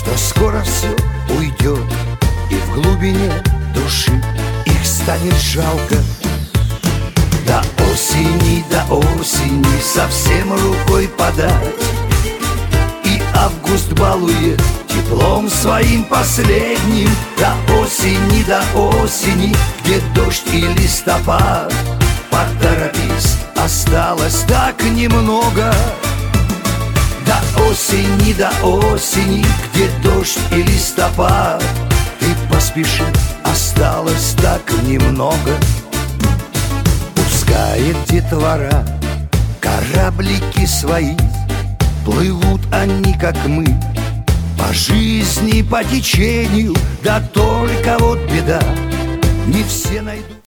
что скоро все уйдет, и в глубине души их станет жалко. До осени совсем рукой подать, и август балует теплом своим последним. До осени, где дождь и листопад. Поторопись, осталось так немного. До осени, где дождь и листопад. Ты поспеши, осталось так немного. Пускает детвора кораблики свои, плывут они, как мы, по жизни, по течению. Да только вот беда, не все найдут